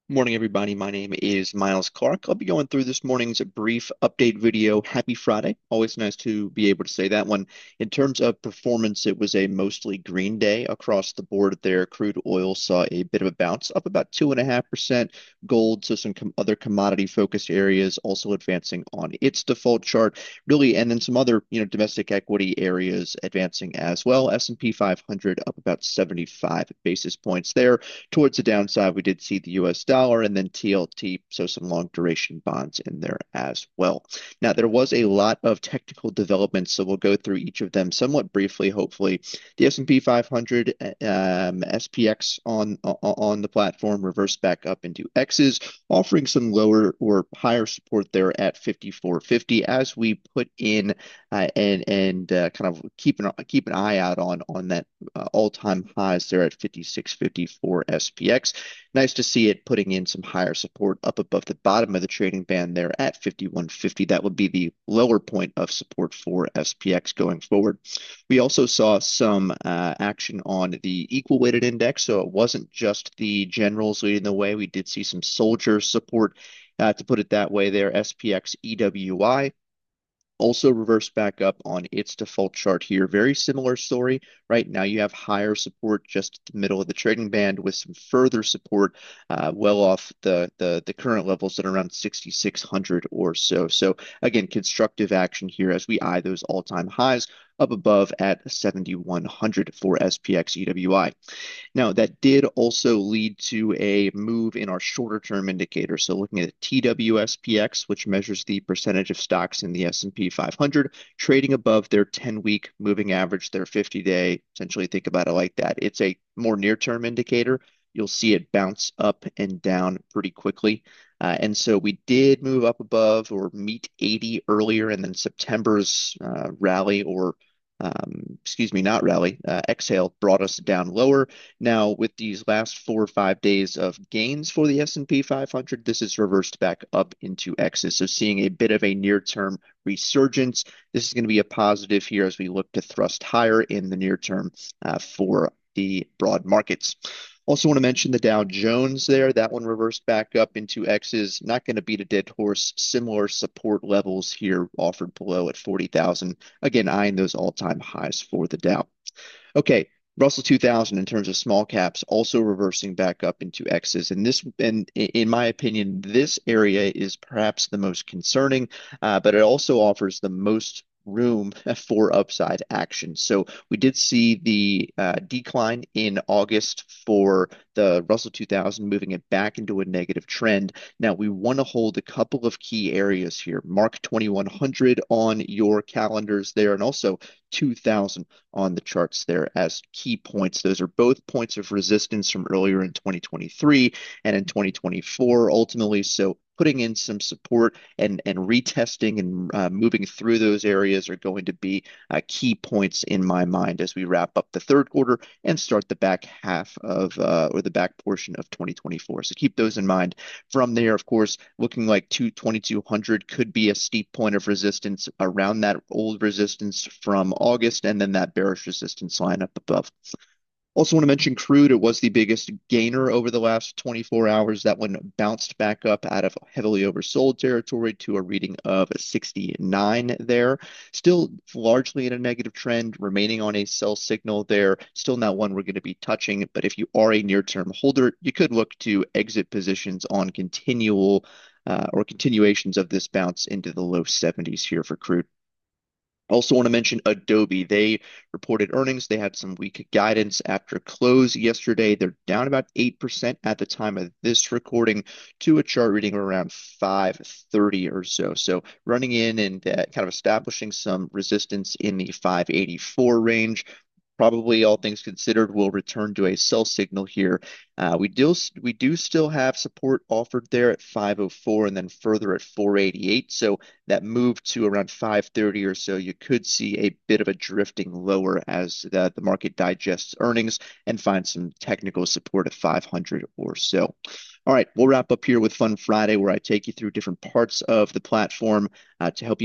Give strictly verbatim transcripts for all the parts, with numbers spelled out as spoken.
Morning, everybody. My name is Miles Clark. I'll be going through this morning's brief update video. Happy Friday. Always nice to be able to say that one. In terms of performance, it was a mostly green day across the board there. Crude oil saw a bit of a bounce, up about two and a half percent. Gold, so some com other commodity focused areas also advancing on its default chart, really, and then some other, you know, domestic equity areas advancing as well. S and P five hundred up about seventy-five basis points there. Towards the downside, we did see the U S dollar and then T L T, so some long duration bonds in there as well. Now, there was a lot of technical developments, so we'll go through each of them somewhat briefly, hopefully. The S and P five hundred, um, S P X on on the platform reversed back up into X's, offering some lower or higher support there at fifty-four fifty as we put in uh, and and uh, kind of keep an keep an eye out on on that uh, all-time highs there at fifty-six fifty for S P X. Nice to see it putting in some higher support up above the bottom of the trading band there at fifty-one fifty. That would be the lower point of support for S P X going forward. We also saw some uh, action on the equal weighted index, so it wasn't just the generals leading the way. We did see some soldier support, uh, to put it that way there. S P X E W I also reversed back up on its default chart here. Very similar story. Right now, you have higher support just at the middle of the trading band with some further support uh, well off the, the the current levels at around sixty-six hundred or so. So again, constructive action here as we eye those all-time highs up above at seventy-one hundred for S P X E W I. Now, that did also lead to a move in our shorter term indicator. So looking at T W S P X, which measures the percentage of stocks in the S and P five hundred, trading above their ten-week moving average, their fifty-day, essentially think about it like that. It's a more near-term indicator. You'll see it bounce up and down pretty quickly. Uh, and so we did move up above or meet eighty earlier, and then September's uh, rally or um, excuse me, not rally, uh, exhale brought us down lower. Now, with these last four or five days of gains for the S and P five hundred, this is reversed back up into X's. So seeing a bit of a near-term resurgence. This is going to be a positive here as we look to thrust higher in the near term uh, for the broad markets. Also want to mention the Dow Jones there. That one reversed back up into X's. Not going to beat a dead horse. Similar support levels here offered below at forty thousand. Again, eyeing those all-time highs for the Dow. Okay, Russell two thousand in terms of small caps also reversing back up into X's. And this, and in my opinion, this area is perhaps the most concerning, uh, but it also offers the most room for upside action. So we did see the uh, decline in August for the Russell two thousand, moving it back into a negative trend. Now we want to hold a couple of key areas here. Mark twenty-one hundred on your calendars there, and also two thousand on the charts there as key points. Those are both points of resistance from earlier in twenty twenty-three and in twenty twenty-four ultimately. So putting in some support and and retesting and uh, moving through those areas are going to be uh, key points in my mind as we wrap up the third quarter and start the back half of uh, or the back portion of twenty twenty-four. So keep those in mind. From there, of course, looking like twenty-two hundred could be a steep point of resistance around that old resistance from August, and then that bearish resistance line up above. Also want to mention crude. It was the biggest gainer over the last twenty-four hours. That one bounced back up out of heavily oversold territory to a reading of sixty-nine there. Still largely in a negative trend, remaining on a sell signal there. Still not one we're going to be touching, but if you are a near-term holder, you could look to exit positions on continual uh, or continuations of this bounce into the low seventies here for crude. Also want to mention Adobe. They reported earnings. They had some weak guidance after close yesterday. They're down about eight percent at the time of this recording to a chart reading of around five thirty or so. So running in and uh, kind of establishing some resistance in the five eighty-four range. Probably all things considered, will return to a sell signal here. Uh, we do we do still have support offered there at five oh four and then further at four eighty-eight. So that move to around five thirty or so, you could see a bit of a drifting lower as the, the market digests earnings and finds some technical support at five hundred or so. All right, we'll wrap up here with Fun Friday, where I take you through different parts of the platform uh, to help you make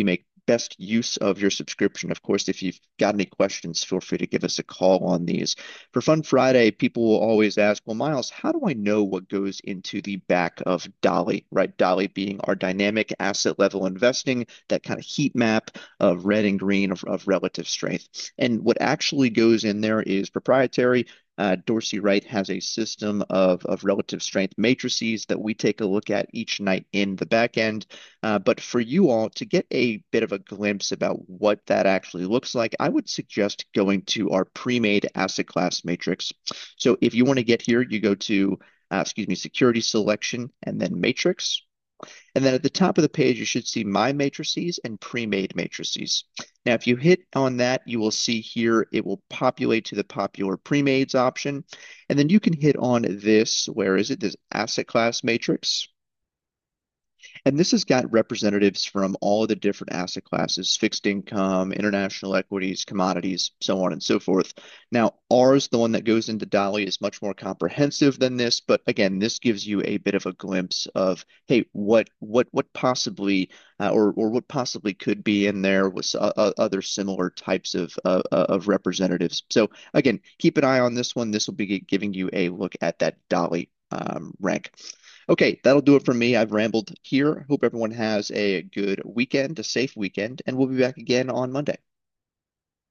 best use of your subscription. Of course, if you've got any questions, feel free to give us a call on these. For Fun Friday, people will always ask, well, Miles, how do I know what goes into the back of Dolly, right? Dolly being our dynamic asset level investing, that kind of heat map of red and green of, of relative strength. And what actually goes in there is proprietary. Uh, Dorsey Wright has a system of, of relative strength matrices that we take a look at each night in the back end. Uh, but for you all to get a bit of a glimpse about what that actually looks like, I would suggest going to our pre-made asset class matrix. So if you want to get here, you go to, uh, excuse me, security selection and then matrix. And then at the top of the page, you should see My Matrices and Pre-Made Matrices. Now, if you hit on that, you will see here it will populate to the popular pre-mades option. And then you can hit on this, where is it? This asset class matrix. And this has got representatives from all of the different asset classes, fixed income, international equities, commodities, so on and so forth. Now, ours, the one that goes into Dolly, is much more comprehensive than this, but again, this gives you a bit of a glimpse of, hey, what what what possibly uh, or or what possibly could be in there with uh, uh, other similar types of uh, uh, of representatives. So again, keep an eye on this one. This will be giving you a look at that Dolly um, rank. Okay, that'll do it for me. I've rambled here. Hope everyone has a good weekend, a safe weekend, and we'll be back again on Monday.